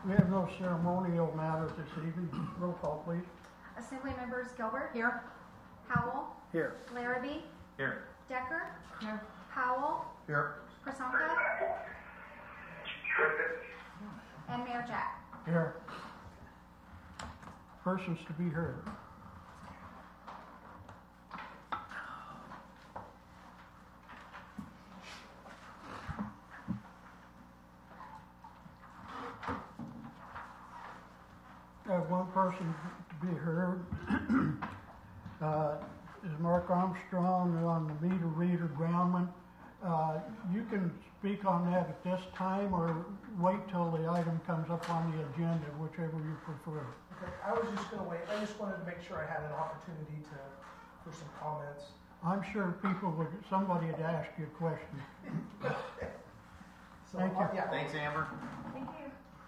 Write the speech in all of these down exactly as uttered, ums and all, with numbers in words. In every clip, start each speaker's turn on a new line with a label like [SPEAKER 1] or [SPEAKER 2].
[SPEAKER 1] We have no ceremonial matters this evening. Roll call, please.
[SPEAKER 2] Assembly members Gilbert.
[SPEAKER 3] Here.
[SPEAKER 2] Howell.
[SPEAKER 1] Here.
[SPEAKER 2] Larrabee.
[SPEAKER 4] Here.
[SPEAKER 2] Decker.
[SPEAKER 3] Here.
[SPEAKER 2] Howell.
[SPEAKER 4] Here.
[SPEAKER 2] Prasanka. And Mayor Jack.
[SPEAKER 1] Here. Persons to be heard. I have one person to be heard. uh, is Mark Armstrong on the meter reader groundman. Uh, you can speak on that at this time or wait till the item comes up on the agenda, whichever you prefer.
[SPEAKER 5] Okay, I was just gonna wait. I just wanted to make sure I had an opportunity to, for some comments.
[SPEAKER 1] I'm sure people would, somebody had asked you a question.
[SPEAKER 5] So,
[SPEAKER 1] Thank you.
[SPEAKER 5] uh, yeah.
[SPEAKER 4] Thanks, Amber.
[SPEAKER 2] Thank you.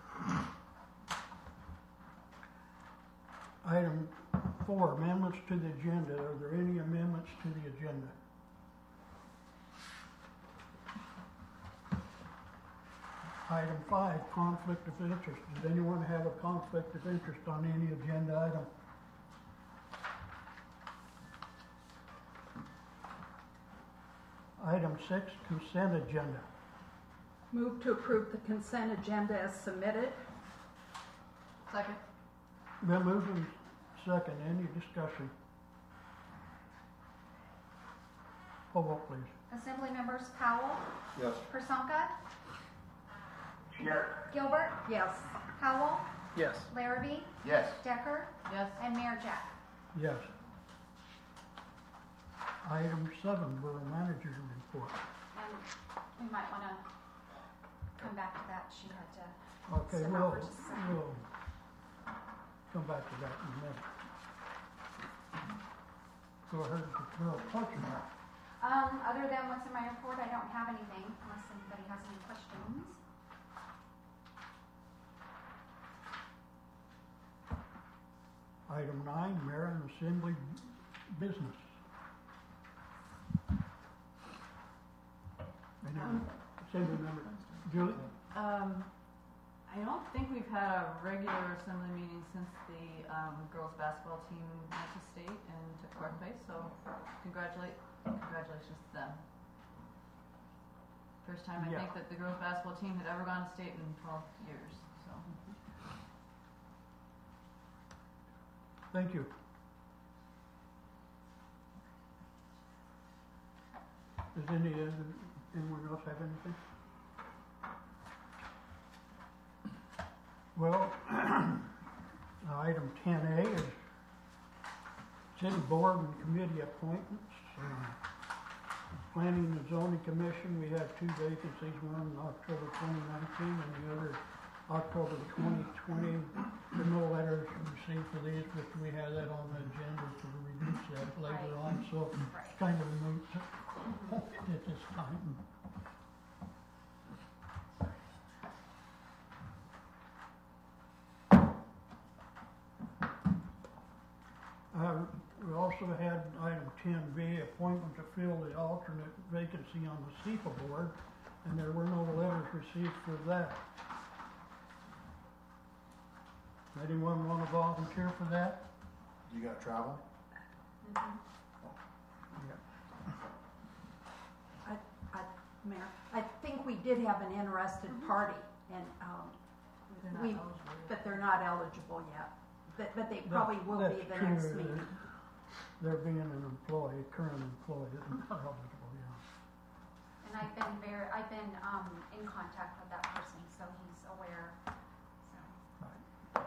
[SPEAKER 1] Item four, amendments to the agenda. Are there any amendments to the agenda? Item five, conflict of interest. Does anyone have a conflict of interest on any agenda item? Item six, consent agenda.
[SPEAKER 3] Move to approve the consent agenda as submitted. Second.
[SPEAKER 1] Been moved and second. Any discussion? Poll vote, please.
[SPEAKER 2] Assembly members Powell.
[SPEAKER 4] Yes.
[SPEAKER 2] Prasanka.
[SPEAKER 4] Yes.
[SPEAKER 2] Gilbert.
[SPEAKER 3] Yes.
[SPEAKER 2] Howell.
[SPEAKER 4] Yes.
[SPEAKER 2] Larrabee.
[SPEAKER 4] Yes.
[SPEAKER 2] Decker.
[SPEAKER 3] Yes.
[SPEAKER 2] And Mayor Jack.
[SPEAKER 1] Yes. Item seven, Borough Manager's Report.
[SPEAKER 2] And we might want to come back to that. She had to.
[SPEAKER 1] Okay,
[SPEAKER 2] Sit
[SPEAKER 1] we'll,
[SPEAKER 2] over just a second.
[SPEAKER 1] we'll come back to that in a minute. Go ahead to Borough Clerk's report.
[SPEAKER 2] Um, other than what's in my report, I don't have anything unless anybody has any questions.
[SPEAKER 1] Item nine, Mayor and Assembly Business. Any
[SPEAKER 6] Um,
[SPEAKER 1] Assembly member, Julie?
[SPEAKER 6] Um, I don't think we've had a regular assembly meeting since the um, girls' basketball team went to state and took fourth place. So, congratulate, congratulations to them. First time I
[SPEAKER 1] Yeah.
[SPEAKER 6] think that the girls' basketball team had ever gone to state in twelve years. So,
[SPEAKER 1] Thank you. Does any, uh, anyone else have anything? Well, item ten A is city board and committee appointments. Uh, Planning and Zoning Commission, we have two vacancies, one in October twenty nineteen and the other October twenty twenty. There are no letters received for these, but we have that on the agenda to reduce that later
[SPEAKER 2] Right.
[SPEAKER 1] on, so
[SPEAKER 2] Right.
[SPEAKER 1] it's kind of a moot at this time. Uh, we also had item ten B, appointment to fill the alternate vacancy on the S E P A board, and there were no letters received for that. Anyone want to volunteer for that?
[SPEAKER 4] You gotta travel?
[SPEAKER 3] I, I, Mayor, I think we did have an interested party, and um,
[SPEAKER 6] they're not
[SPEAKER 3] we,
[SPEAKER 6] eligible.
[SPEAKER 3] but they're not eligible yet. But, but they probably will be
[SPEAKER 1] That's
[SPEAKER 3] the next
[SPEAKER 1] true.
[SPEAKER 3] meeting.
[SPEAKER 1] They're being an employee, current employee, isn't eligible, yeah.
[SPEAKER 2] And I've been very, I've been um, in contact with that person, so he's aware. So.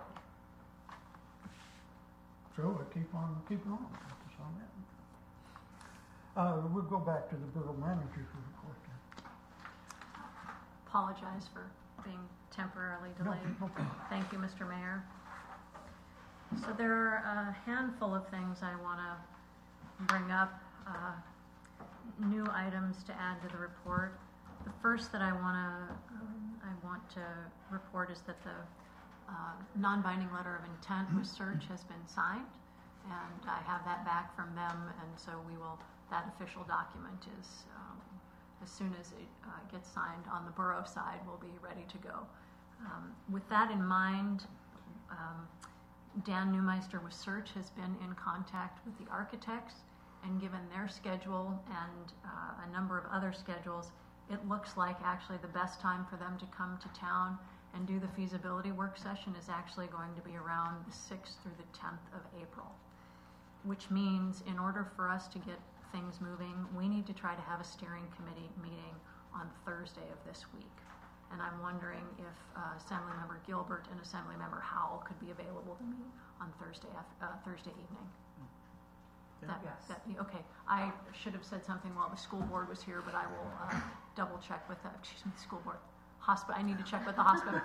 [SPEAKER 1] So we keep on, keeping on, that's on that. Uh, we'll go back to the borough manager's report then.
[SPEAKER 7] Apologize for being temporarily
[SPEAKER 1] No,
[SPEAKER 7] delayed.
[SPEAKER 1] no problem.
[SPEAKER 7] Thank you, Mister Mayor. So there are a handful of things I want to bring up, uh, new items to add to the report. The first that I want to I want to report is that the uh, non-binding letter of intent with search has been signed, and I have that back from them, and so we will. That official document is um, as soon as it uh, gets signed on the borough side, we'll be ready to go. Um, with that in mind, um, Dan Newmeister with Search has been in contact with the architects, and given their schedule and uh, a number of other schedules, it looks like actually the best time for them to come to town and do the feasibility work session is actually going to be around the sixth through the tenth of April, which means in order for us to get things moving, we need to try to have a steering committee meeting on Thursday of this week. And I'm wondering if uh, Assemblymember Gilbert and Assemblymember Howell could be available to meet on Thursday, af- uh, Thursday evening. That,
[SPEAKER 5] Yes.
[SPEAKER 7] that, okay, I should have said something while the school board was here, but I will uh, double check with the, excuse me, the school board. Hospital, I need to check with the hospital.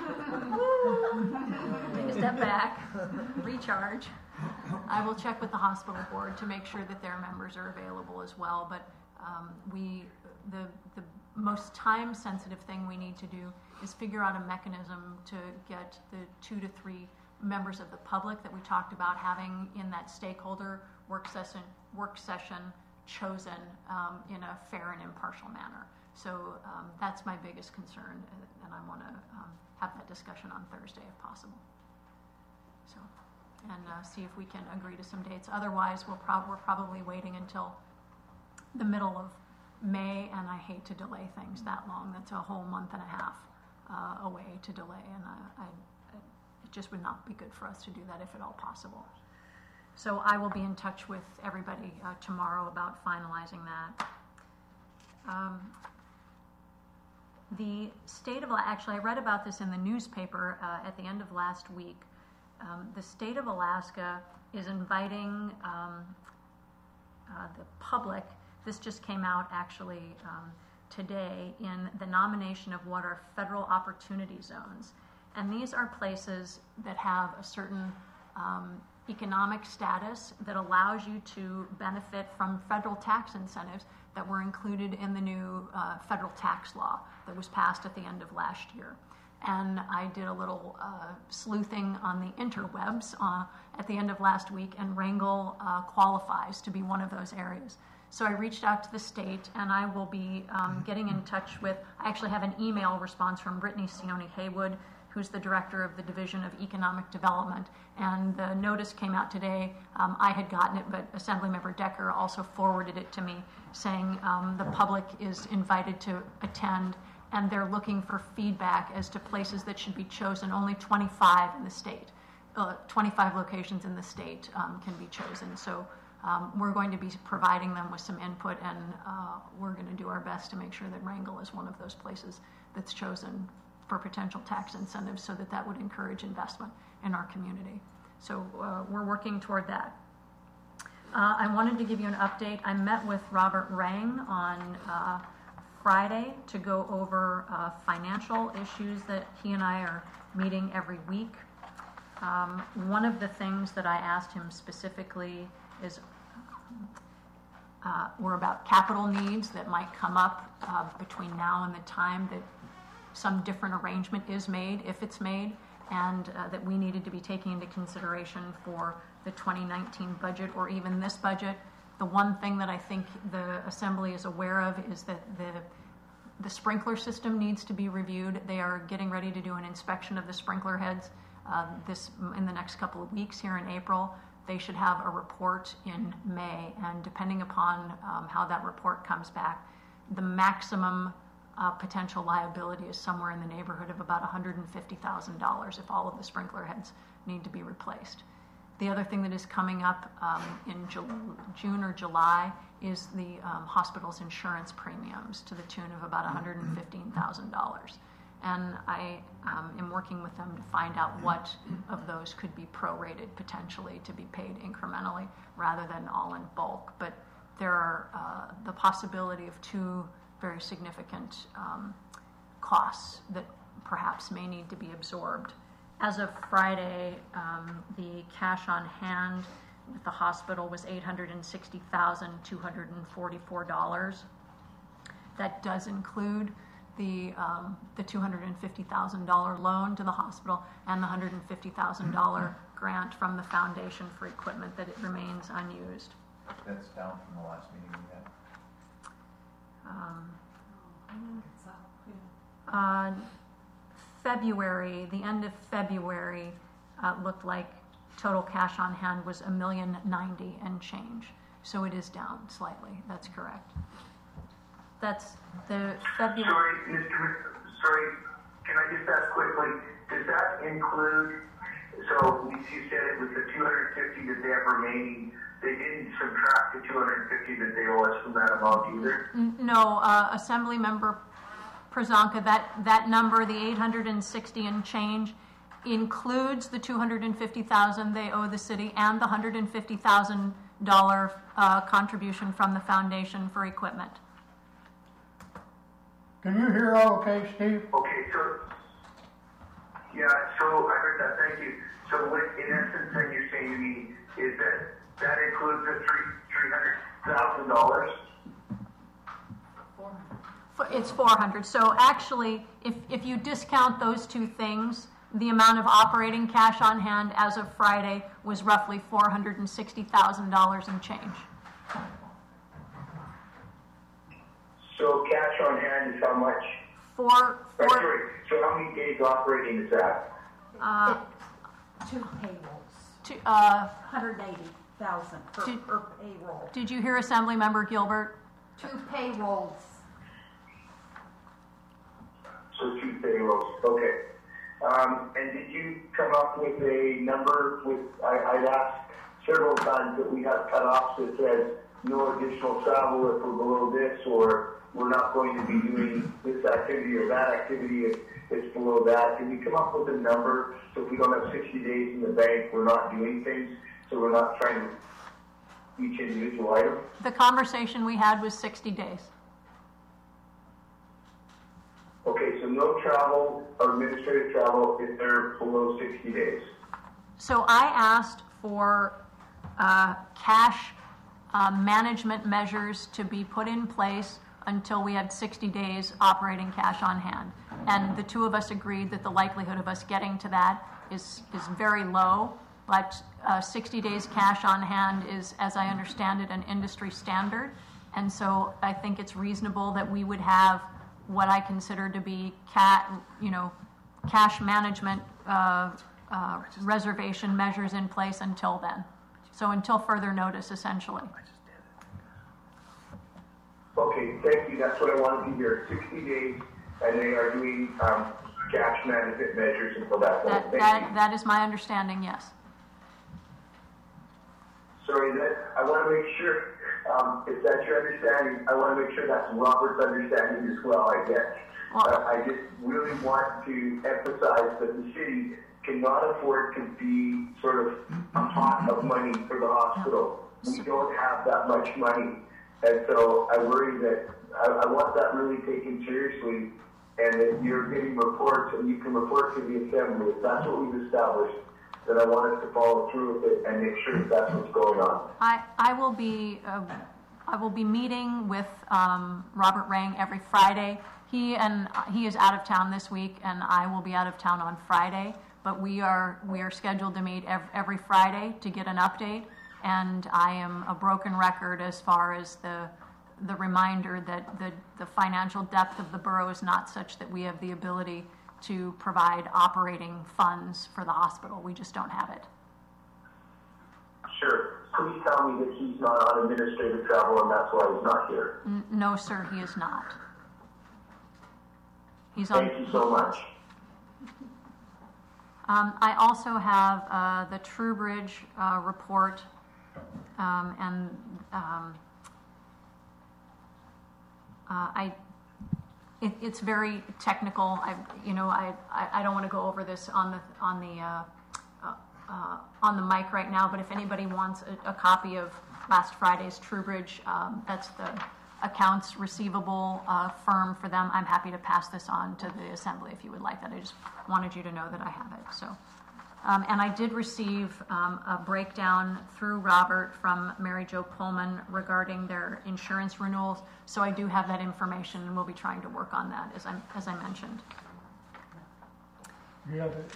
[SPEAKER 7] Take a step back, recharge. I will check with the hospital board to make sure that their members are available as well, but um, we, the, the most time-sensitive thing we need to do is figure out a mechanism to get the two to three members of the public that we talked about having in that stakeholder work session, work session chosen um, in a fair and impartial manner. So um, that's my biggest concern, and I want to um, have that discussion on Thursday if possible. So, and uh, see if we can agree to some dates. Otherwise, we'll prob- we're probably waiting until the middle of May, and I hate to delay things that long. That's a whole month and a half uh, away to delay, and I, I, it just would not be good for us to do that if at all possible. So I will be in touch with everybody uh, tomorrow about finalizing that. Um, the state of, actually I read about this in the newspaper uh, at the end of last week. Um, the state of Alaska is inviting um, uh, the public, this just came out actually um, today, in the nomination of what are federal opportunity zones. And these are places that have a certain um, economic status that allows you to benefit from federal tax incentives that were included in the new uh, federal tax law that was passed at the end of last year. And I did a little uh, sleuthing on the interwebs uh, at the end of last week, and Wrangell uh, qualifies to be one of those areas. So I reached out to the state, and I will be um, getting in touch with, I actually have an email response from Brittany Sione Haywood, who's the director of the Division of Economic Development. And the notice came out today. Um, I had gotten it, but Assemblymember Decker also forwarded it to me, saying um, the public is invited to attend, and they're looking for feedback as to places that should be chosen. Only twenty-five in the state, uh, twenty-five locations in the state um, can be chosen. So um, we're going to be providing them with some input, and uh, we're going to do our best to make sure that Wrangell is one of those places that's chosen for potential tax incentives, so that that would encourage investment in our community. So uh, we're working toward that. Uh, I wanted to give you an update. I met with Robert Rang on uh, Friday to go over uh, financial issues that he and I are meeting every week. Um, one of the things that I asked him specifically is uh, were about capital needs that might come up uh, between now and the time that some different arrangement is made, if it's made, and uh, that we needed to be taking into consideration for the twenty nineteen budget or even this budget. The one thing that I think the Assembly is aware of is that the the sprinkler system needs to be reviewed. They are getting ready to do an inspection of the sprinkler heads uh, this in the next couple of weeks here in April. They should have a report in May, and depending upon um, how that report comes back, the maximum Uh, potential liability is somewhere in the neighborhood of about one hundred fifty thousand dollars if all of the sprinkler heads need to be replaced. The other thing that is coming up um, in Ju- June or July is the um, hospital's insurance premiums to the tune of about one hundred fifteen thousand dollars. And I um, am working with them to find out what of those could be prorated potentially to be paid incrementally rather than all in bulk. But there are uh, the possibility of two very significant um, costs that perhaps may need to be absorbed. As of Friday, um, the cash on hand with the hospital was eight hundred sixty thousand two hundred forty-four dollars. That does include the um, the two hundred fifty thousand dollars loan to the hospital and the one hundred fifty thousand dollars grant from the foundation for equipment that it remains unused.
[SPEAKER 8] That's down from the last meeting we had.
[SPEAKER 7] Um, uh, February, the end of February, uh, looked like total cash on hand was a million ninety and change. So it is down slightly, that's correct. That's the February.
[SPEAKER 9] Sorry, Mister Sorry, can I just ask quickly, does that include, so you said it was the two hundred fifty that they have remaining, they didn't subtract the two hundred fifty that they owe us from that amount either?
[SPEAKER 7] N- No, uh, Assembly Member Przonka, that, that number, the eight hundred sixty and change, includes the two hundred fifty thousand they owe the city and the one hundred fifty thousand dollars uh, contribution from the foundation for equipment.
[SPEAKER 1] Can you hear all okay, Steve?
[SPEAKER 9] Okay, so, yeah, so I heard that, thank you. So what, in essence, then you're saying to me is that that includes the three, three hundred thousand dollars?
[SPEAKER 7] For- It's four hundred. So actually, if, if you discount those two things, the amount of operating cash on hand as of Friday was roughly four hundred sixty thousand dollars and change.
[SPEAKER 9] So cash on hand is how much?
[SPEAKER 7] Four,
[SPEAKER 9] Oh,
[SPEAKER 7] four,
[SPEAKER 9] sorry, so how many days operating is that?
[SPEAKER 7] uh,
[SPEAKER 3] Two payrolls,
[SPEAKER 7] two, uh,
[SPEAKER 3] hundred eighty thousand per,
[SPEAKER 7] Did-
[SPEAKER 3] per payroll.
[SPEAKER 7] did you hear Assembly Member Gilbert?
[SPEAKER 3] Two payrolls.
[SPEAKER 9] So two payrolls, okay. Um, and did you come up with a number with, I, I've asked several times that we have cutoffs that says no additional travel if we're below this, or we're not going to be doing this activity or that activity if it's below that. Can we come up with a number so if we don't have sixty days in the bank, we're not doing things, so we're not trying to each individual item?
[SPEAKER 7] The conversation we had was sixty days.
[SPEAKER 9] Okay, so no travel or administrative travel if they're below sixty days.
[SPEAKER 7] So I asked for uh, cash uh, management measures to be put in place until we had sixty days operating cash on hand. And the two of us agreed that the likelihood of us getting to that is, is very low, but uh, sixty days cash on hand is, as I understand it, an industry standard. And so I think it's reasonable that we would have what I consider to be cat, you know, cash management uh, uh, reservation measures in place until then. So until further notice, essentially.
[SPEAKER 9] Okay, thank you. That's what I wanted to hear. sixty days, and they are doing um, cash management measures until that point.
[SPEAKER 7] That,
[SPEAKER 9] Thank
[SPEAKER 7] that,
[SPEAKER 9] you.
[SPEAKER 7] that is my understanding, yes.
[SPEAKER 9] Sorry, that I want to make sure um, if that's your understanding. I want to make sure that's Robert's understanding as well. I guess.
[SPEAKER 7] Well-
[SPEAKER 9] uh, I just really want to emphasize that the city cannot afford to be sort of a pot of money for the hospital. We don't have that much money. And so I worry that I, I want that really taken seriously, and that you're getting reports and you can report to the assembly. If that's what we've established, then I want us to follow through with it and make sure that that's what's going on.
[SPEAKER 7] I, I will be uh, I will be meeting with um, Robert Rang every Friday. He and he is out of town this week, and I will be out of town on Friday. But we are we are scheduled to meet every, every Friday to get an update. And I am a broken record as far as the the reminder that the, the financial depth of the borough is not such that we have the ability to provide operating funds for the hospital. We just don't have it.
[SPEAKER 9] Sure. Please tell me that he's not on administrative travel and that's why he's not here.
[SPEAKER 7] N- no, sir, he is not. He's on.
[SPEAKER 9] Thank you so much.
[SPEAKER 7] Um, I also have uh, the TrueBridge uh, report, um, and um, uh, I. It, it's very technical. I, you know, I, I, I don't want to go over this on the on the uh, uh, uh, on the mic right now. But if anybody wants a, a copy of last Friday's TrueBridge, um, that's the accounts receivable uh, firm for them. I'm happy to pass this on to the assembly if you would like that. I just wanted you to know that I have it. So, um, and I did receive um, a breakdown through Robert from Mary Jo Pullman regarding their insurance renewals. So I do have that information, and we'll be trying to work on that, as I as I mentioned.
[SPEAKER 1] You have it?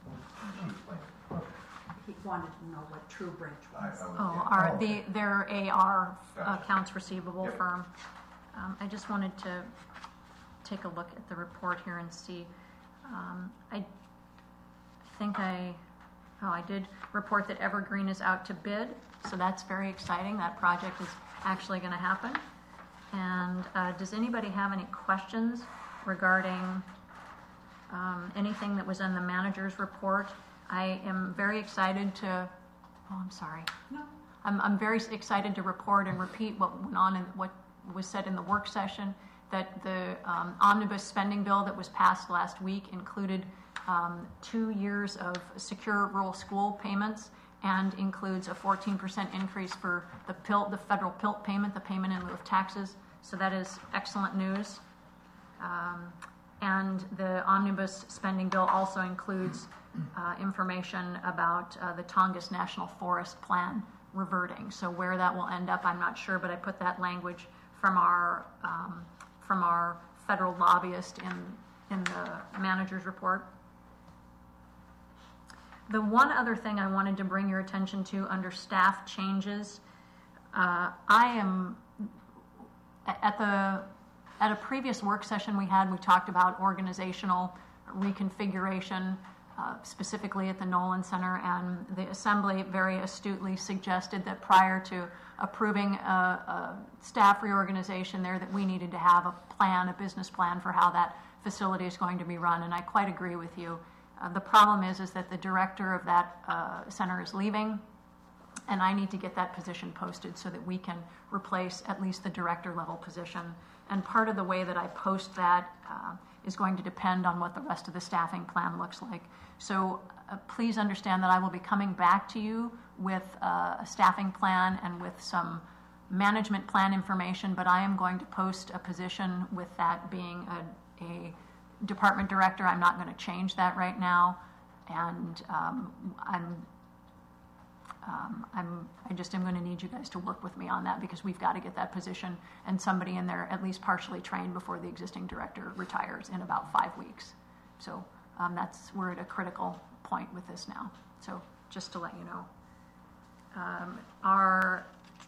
[SPEAKER 3] He wanted to know what TrueBridge was.
[SPEAKER 7] Oh, our, the, their A R accounts receivable firm. Um, I just wanted to take a look at the report here and see. Um, I think I, oh, I did report that Evergreen is out to bid, so that's very exciting. That project is actually going to happen. And uh, does anybody have any questions regarding um, anything that was in the manager's report? I am very excited to, oh, I'm sorry.
[SPEAKER 6] No.
[SPEAKER 7] I'm, I'm very excited to report and repeat what went on and what was said in the work session, that the um, omnibus spending bill that was passed last week included um, two years of secure rural school payments and includes a fourteen percent increase for the P I L T, the federal P I L T payment, the payment in lieu of taxes. So that is excellent news. Um, and the omnibus spending bill also includes uh, information about uh, the Tongass National Forest Plan reverting. So where that will end up, I'm not sure, but I put that language from our um, from our federal lobbyist in in the manager's report. The one other thing I wanted to bring your attention to under staff changes, uh, I am at the at a previous work session we had, we talked about organizational reconfiguration, uh, specifically at the Nolan Center, and the Assembly very astutely suggested that prior to approving a, a staff reorganization there, that we needed to have a plan, a business plan for how that facility is going to be run, and I quite agree with you. Uh, the problem is, is that the director of that uh, center is leaving, and I need to get that position posted so that we can replace at least the director level position. And part of the way that I post that uh, is going to depend on what the rest of the staffing plan looks like. So uh, please understand that I will be coming back to you with uh, a staffing plan and with some management plan information, but I am going to post a position with that being a, a department director. I'm not going to change that right now, and um, I'm, um, I'm, I just am going to need you guys to work with me on that, because we've got to get that position and somebody in there at least partially trained before the existing director retires in about five weeks. So um, that's, we're at a critical point with this now. So just to let you know, um, our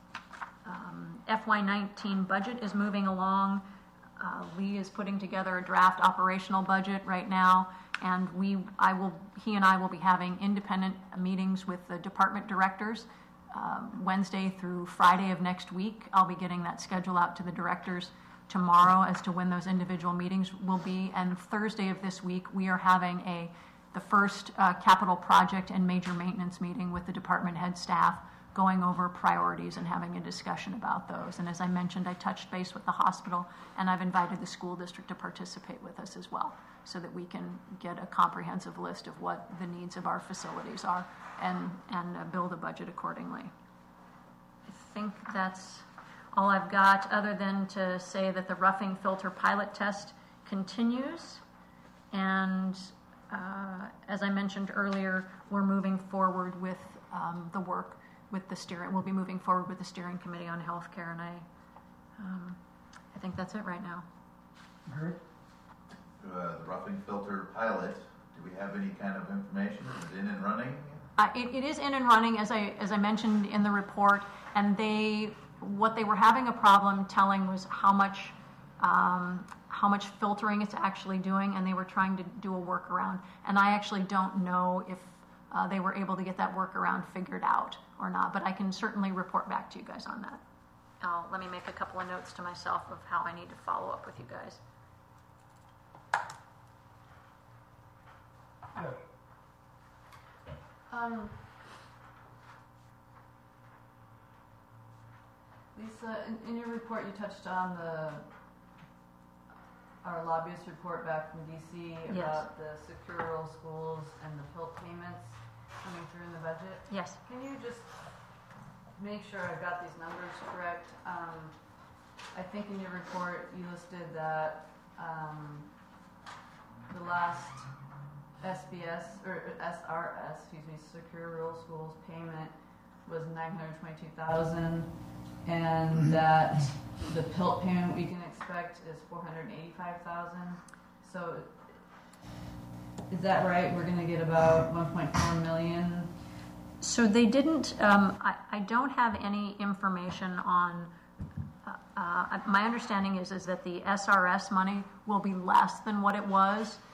[SPEAKER 7] um, F Y nineteen budget is moving along. Uh, Lee is putting together a draft operational budget right now, and we, I will, he and I will be having independent meetings with the department directors uh, Wednesday through Friday of next week. I'll be getting that schedule out to the directors tomorrow as to when those individual meetings will be. And Thursday of this week, we are having a the first uh, capital project and major maintenance meeting with the department head staff, going over priorities and having a discussion about those. And as I mentioned, I touched base with the hospital, and I've invited the school district to participate with us as well, so that we can get a comprehensive list of what the needs of our facilities are and, and uh, build a budget accordingly. I think that's all I've got, other than to say that the roughing filter pilot test continues. And uh, as I mentioned earlier, we're moving forward with um, the work with the steering, we'll be moving forward with the steering committee on healthcare, and I, um, I think that's it right now.
[SPEAKER 1] Mary?
[SPEAKER 8] Uh, the roughing filter pilot, do we have any kind of information? Is it in and running?
[SPEAKER 7] Uh, it, it is in and running, as I as I mentioned in the report, and they, what they were having a problem telling was how much, um, how much filtering it's actually doing, and they were trying to do a workaround. And I actually don't know if uh, they were able to get that workaround figured out or not, but I can certainly report back to you guys on that. Uh, let me make a couple of notes to myself of how I need to follow up with you guys.
[SPEAKER 1] Yes.
[SPEAKER 6] Um, Lisa, in, in your report, you touched on the our lobbyist report back from D C
[SPEAKER 7] Yes.
[SPEAKER 6] about the secure rural schools and the P I L T payments coming through in the budget.
[SPEAKER 7] Yes.
[SPEAKER 6] Can you just make sure I've got these numbers correct? Um, I think in your report you listed that um, the last S B S or S R S, excuse me, Secure Rural Schools payment was nine hundred twenty-two thousand, and that the P I L T payment we can expect is four hundred eighty-five thousand. So is that right? We're going to get about one point four million.
[SPEAKER 7] So they didn't, um, I, I don't have any information on, uh, uh, my understanding is, is that the S R S money will be less than what it was.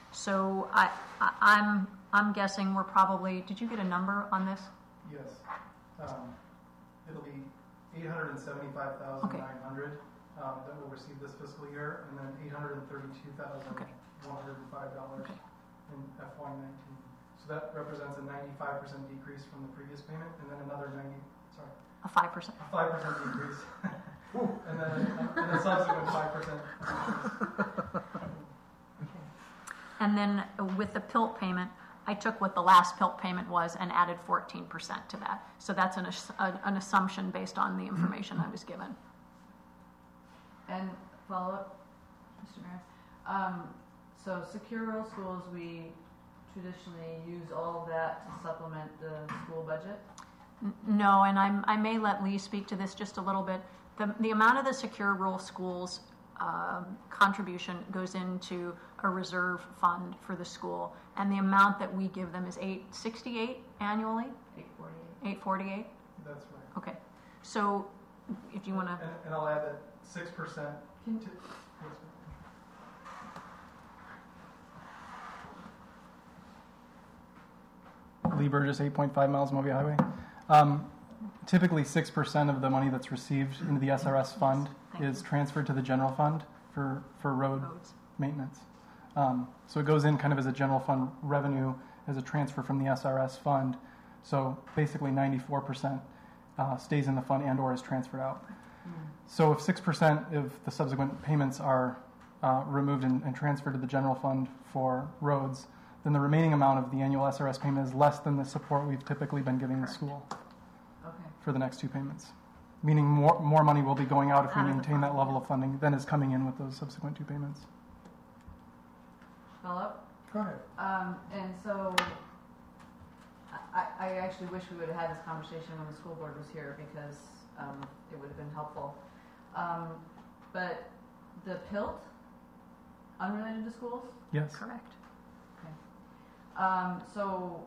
[SPEAKER 7] So I, I, I'm, I'm guessing we're probably, did you get a number on this?
[SPEAKER 10] Yes. Um, it'll be eight hundred and seventy-five thousand nine hundred, um, that we'll receive this fiscal year, and then eight hundred and thirty-two thousand one hundred and five dollars
[SPEAKER 7] Okay.
[SPEAKER 10] in F Y nineteen. So that represents a ninety-five percent decrease from the previous payment, and then another ninety, sorry,
[SPEAKER 7] A five percent.
[SPEAKER 10] a five percent decrease. And then, a- and a subsequent five percent decrease.
[SPEAKER 7] And then with the P I L T payment, I took what the last P I L T payment was and added fourteen percent to that. So that's an, ass- an assumption based on the information I was given.
[SPEAKER 6] And follow up, Mister Mayor. Um, so secure rural schools, we traditionally use all of that to supplement the school budget.
[SPEAKER 7] N- No, and I'm, I may let Lee speak to this just a little bit. The, the amount of the secure rural schools um, contribution goes into a reserve fund for the school, and the amount that we give them is eight sixty-eight annually,
[SPEAKER 6] Eight forty-eight.
[SPEAKER 7] eight forty-eight.
[SPEAKER 10] That's right.
[SPEAKER 7] Okay, so if you want to,
[SPEAKER 10] And, and I'll add that six percent
[SPEAKER 6] Can,
[SPEAKER 10] to, yes, ma'am. Lee Burgess, eight point five miles Mobile Highway. Um, typically, six percent of the money that's received into the S R S fund
[SPEAKER 7] Thank
[SPEAKER 10] is transferred to the general fund for, for road
[SPEAKER 7] roads.
[SPEAKER 10] maintenance. Um, so it goes in kind of as a general fund revenue as a transfer from the S R S fund. So basically, ninety-four percent uh, stays in the fund and or is transferred out. So if six percent of the subsequent payments are uh, removed and, and transferred to the general fund for roads, then the remaining amount of the annual S R S payment is less than the support we've typically been giving the school
[SPEAKER 6] okay.
[SPEAKER 10] for the next two payments. Meaning more, more money will be going out if we
[SPEAKER 7] Out of the
[SPEAKER 10] maintain that
[SPEAKER 7] fund,
[SPEAKER 10] level
[SPEAKER 7] yeah.
[SPEAKER 10] of funding than is coming in with those subsequent two payments.
[SPEAKER 6] Follow up?
[SPEAKER 5] Go ahead.
[SPEAKER 6] Um, and so, I, I actually wish we would have had this conversation when the school board was here, because, um, it would have been helpful. Um, but the P I L T, unrelated to schools?
[SPEAKER 10] Yes.
[SPEAKER 7] Correct.
[SPEAKER 6] Um, so,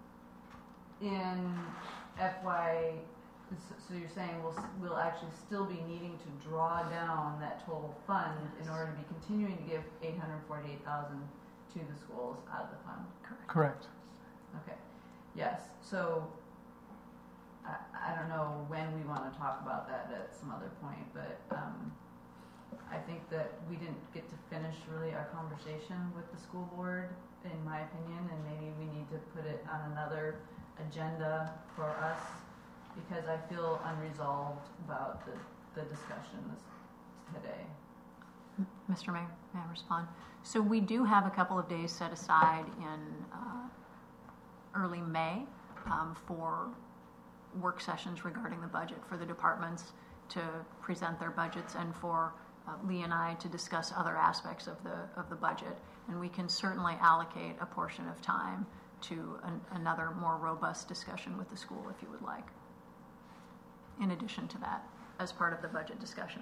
[SPEAKER 6] in F Y, so so you're saying we'll, s- we'll actually still be needing to draw down that total fund in order to be continuing to give eight hundred forty-eight thousand to the schools out of the fund?
[SPEAKER 10] Correct.
[SPEAKER 6] Okay, yes, so, I, I don't know when we wanna talk about that at some other point, but, um, I think that we didn't get to finish really our conversation with the school board, in my opinion, and maybe we need to put it on another agenda for us, because I feel unresolved about the, the discussions today.
[SPEAKER 7] Mister Mayor, may I respond? So we do have a couple of days set aside in uh, early May um, for work sessions regarding the budget for the departments to present their budgets, and for uh, Lee and I to discuss other aspects of the of the budget. And we can certainly allocate a portion of time to an, another more robust discussion with the school if you would like, in addition to that, as part of the budget discussion.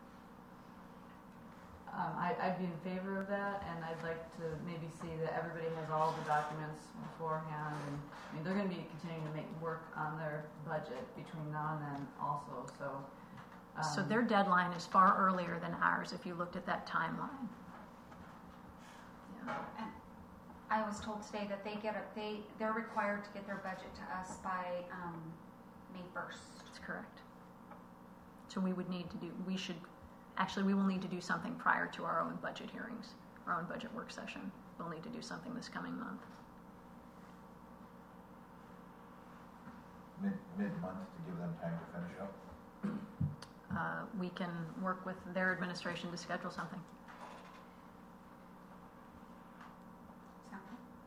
[SPEAKER 6] Um, I, I'd be in favor of that, and I'd like to maybe see that everybody has all the documents beforehand, and, I mean, they're gonna be continuing to make work on their budget between now and then also, so.
[SPEAKER 7] So
[SPEAKER 6] um,
[SPEAKER 7] their deadline is far earlier than ours if you looked at that timeline. Yeah.
[SPEAKER 2] And I was told today that they get, a they, they're required to get their budget to us by, um, May first.
[SPEAKER 7] That's correct. So we would need to do, we should, actually, we will need to do something prior to our own budget hearings, our own budget work session. We'll need to do something this coming month.
[SPEAKER 8] Mid, mid-month to give them time to finish up.
[SPEAKER 7] Uh, we can work with their administration to schedule something.
[SPEAKER 2] Sound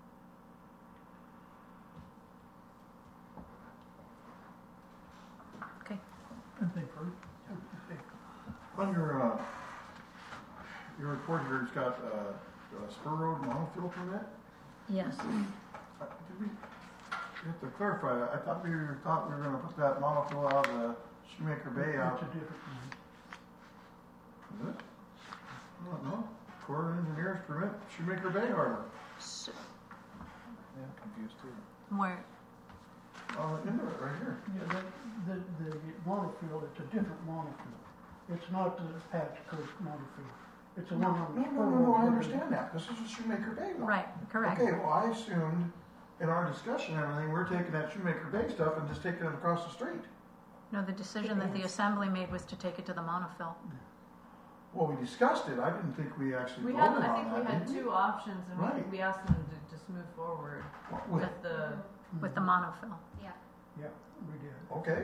[SPEAKER 2] good?
[SPEAKER 7] Okay.
[SPEAKER 1] Did they prove?
[SPEAKER 4] On your, uh, your report here, it's got, uh, uh, spur road monofill permit?
[SPEAKER 7] Yes.
[SPEAKER 4] Uh, Did we, you have to clarify, that. I thought we were, thought we were gonna put that monofill out of the Shoemaker Bay out.
[SPEAKER 1] It's a different one.
[SPEAKER 4] Is it? I don't know. Corps of Engineers permit, Shoemaker Bay Harbor.
[SPEAKER 7] So,
[SPEAKER 4] Yeah, I'm confused too.
[SPEAKER 7] where,
[SPEAKER 4] Oh, into it, right here.
[SPEAKER 1] Yeah, the, the, the monofill, it's a different monofill. It's not the Patch Creek monofill. It's the one on the.
[SPEAKER 4] No, no, no, no, I understand that. This is a Shoemaker Bay one.
[SPEAKER 7] Right, correct.
[SPEAKER 4] Okay, well, I assumed in our discussion and everything, we're taking that Shoemaker Bay stuff and just taking it across the street.
[SPEAKER 7] No, the decision that the assembly made was to take it to the monofill.
[SPEAKER 4] Well, we discussed it. I didn't think we actually
[SPEAKER 6] We
[SPEAKER 4] voted
[SPEAKER 6] had, I
[SPEAKER 4] on
[SPEAKER 6] think we
[SPEAKER 4] that,
[SPEAKER 6] had
[SPEAKER 4] did we?
[SPEAKER 6] two options, and
[SPEAKER 4] Right.
[SPEAKER 6] we, we asked them to just move forward
[SPEAKER 4] With-
[SPEAKER 6] with the,
[SPEAKER 7] With the monofill.
[SPEAKER 2] Yeah.
[SPEAKER 1] Yeah, we did.
[SPEAKER 4] Okay.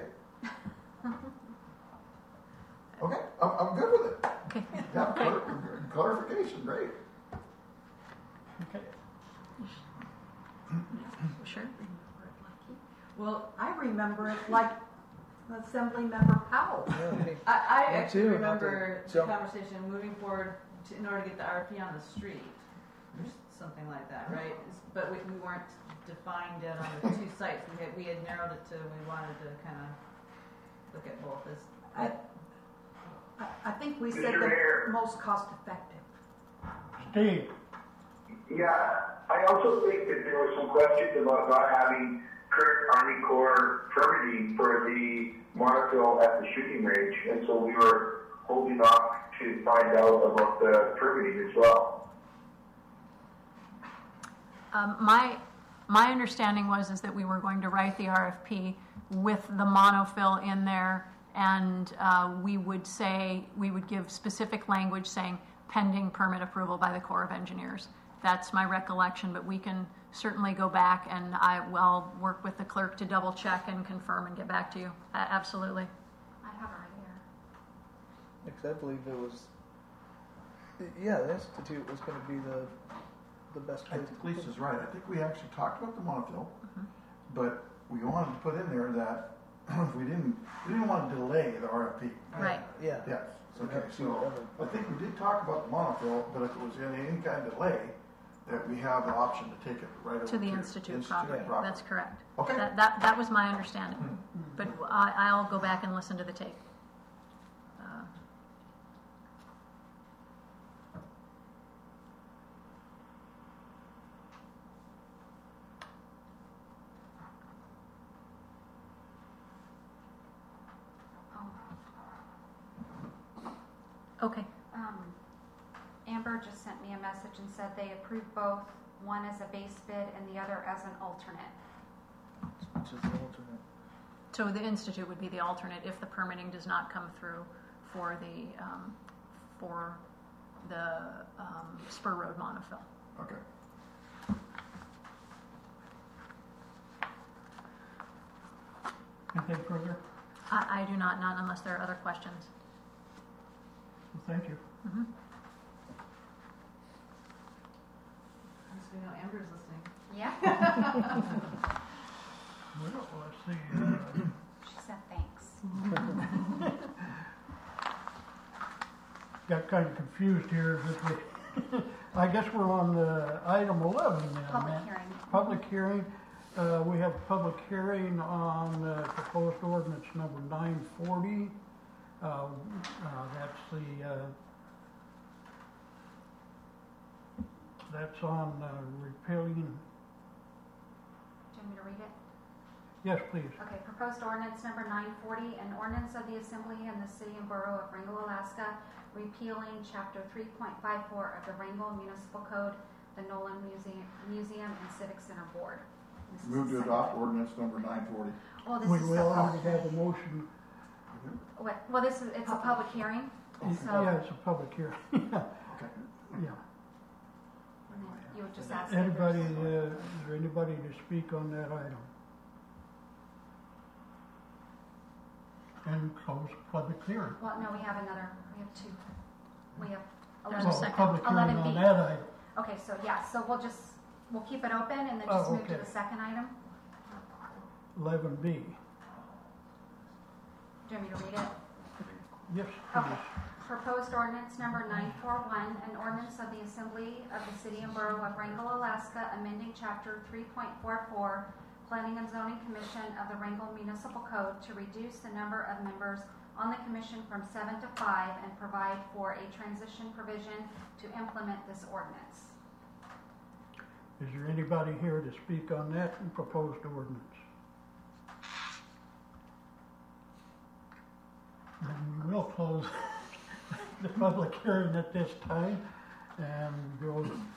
[SPEAKER 4] Okay, I'm, I'm good with it.
[SPEAKER 7] Okay,
[SPEAKER 4] Yeah,
[SPEAKER 7] okay.
[SPEAKER 4] clar- clarification, great.
[SPEAKER 1] Okay.
[SPEAKER 7] Sure.
[SPEAKER 3] Well, I remember it like Assembly Member Powell.
[SPEAKER 6] I, I
[SPEAKER 11] Me
[SPEAKER 6] actually
[SPEAKER 11] too,
[SPEAKER 6] remember
[SPEAKER 11] not to
[SPEAKER 6] the
[SPEAKER 11] jump.
[SPEAKER 6] conversation moving forward to, in order to get the R F P on the street, or something like that, right? It's- But we, we weren't defined yet on the two sites. We had, we had narrowed it to, we wanted to kind of look at both as.
[SPEAKER 3] I, I- I think we said
[SPEAKER 9] Mister
[SPEAKER 3] the
[SPEAKER 9] Mayor.
[SPEAKER 3] most cost effective.
[SPEAKER 1] Steve,
[SPEAKER 9] Yeah, I also think that there were some questions about not having current Army Corps permitting for the monofill at the shooting range, and so we were holding off to find out about the permitting as well.
[SPEAKER 7] Um, my, my understanding was is that we were going to write the R F P with the monofill in there, and uh, we would say, we would give specific language saying pending permit approval by the Corps of Engineers. That's my recollection, but we can certainly go back, and I will work with the clerk to double check and confirm and get back to you. Uh, absolutely.
[SPEAKER 2] I have it right here.
[SPEAKER 11] Because I believe it was, yeah, the Institute was going to be the the best
[SPEAKER 4] I
[SPEAKER 11] place.
[SPEAKER 4] think Lisa's right. I think we actually talked about the monofill,
[SPEAKER 7] Mhm.
[SPEAKER 4] but we wanted to put in there that we didn't, we didn't want to delay the R F P.
[SPEAKER 7] Right.
[SPEAKER 11] Yeah.
[SPEAKER 4] Yes, okay,
[SPEAKER 11] Yeah,
[SPEAKER 4] so
[SPEAKER 11] whatever.
[SPEAKER 4] I think we did talk about the monofill, but if it was any, any kind of delay, that we have the option to take it right over
[SPEAKER 7] To the Institute property. That's correct.
[SPEAKER 4] Okay.
[SPEAKER 7] That, that, that was my understanding. But I, I'll go back and listen to the tape. Uh, Okay.
[SPEAKER 2] Um, Amber just sent me a message and said they approved both, one as a base bid and the other as an alternate.
[SPEAKER 11] Which is the alternate.
[SPEAKER 7] So the Institute would be the alternate if the permitting does not come through for the, um, for the um, Spur Road monofill.
[SPEAKER 4] Okay.
[SPEAKER 1] anything further?
[SPEAKER 7] I, I do not, not unless there are other questions.
[SPEAKER 1] Well, thank you.
[SPEAKER 7] Mhm.
[SPEAKER 6] So we know Amber's listening.
[SPEAKER 2] Yeah,
[SPEAKER 1] Well, let's see. uh,
[SPEAKER 2] she said thanks.
[SPEAKER 1] Got kind of confused here. This was- I guess we're on the item eleven now.
[SPEAKER 2] Public
[SPEAKER 1] Matt.
[SPEAKER 2] hearing.
[SPEAKER 1] Public hearing. Uh, we have a public hearing on uh, proposed ordinance number nine forty. Uh, uh, that's the, uh, that's on uh, repealing,
[SPEAKER 2] Do you want me to read it?
[SPEAKER 1] yes, please.
[SPEAKER 2] Okay, proposed ordinance number nine forty, an ordinance of the Assembly in the City and Borough of Wrangell, Alaska, repealing chapter three point five four of the Wrangell Municipal Code, the Nolan Museum, Museum and Civic Center Board. This is
[SPEAKER 4] Move
[SPEAKER 2] the
[SPEAKER 4] to
[SPEAKER 2] second-
[SPEAKER 4] adopt ordinance number nine forty.
[SPEAKER 2] Oh, this
[SPEAKER 1] We
[SPEAKER 2] is the
[SPEAKER 1] will
[SPEAKER 2] public.
[SPEAKER 1] already have a motion.
[SPEAKER 2] What- Well, this is, it's a public hearing, so,
[SPEAKER 1] Yeah, it's a public hearing.
[SPEAKER 4] Okay.
[SPEAKER 1] Yeah.
[SPEAKER 2] and then you would just ask. if
[SPEAKER 1] Anybody,
[SPEAKER 2] there's-
[SPEAKER 1] uh, is there anybody to speak on that item? And close public hearing.
[SPEAKER 2] Well, no, we have another, we have two. We have
[SPEAKER 7] There's a
[SPEAKER 2] eleven.
[SPEAKER 1] Well,
[SPEAKER 7] second.
[SPEAKER 1] public hearing
[SPEAKER 2] eleven
[SPEAKER 1] on
[SPEAKER 2] B.
[SPEAKER 1] that item.
[SPEAKER 2] Okay, so yeah, so we'll just, we'll keep it open and then
[SPEAKER 1] Oh,
[SPEAKER 2] just move to
[SPEAKER 1] okay.
[SPEAKER 2] the second item.
[SPEAKER 1] eleven B.
[SPEAKER 2] Do you want me to read it?
[SPEAKER 1] Yes,
[SPEAKER 2] Okay.
[SPEAKER 1] please.
[SPEAKER 2] Proposed ordinance number nine forty-one, an ordinance of the Assembly of the City and Borough of Wrangell, Alaska, amending chapter three point four four, Planning and Zoning Commission of the Wrangell Municipal Code to reduce the number of members on the commission from seven to five and provide for a transition provision to implement this ordinance.
[SPEAKER 1] Is there anybody here to speak on that proposed ordinance? Then we will close the public hearing at this time and go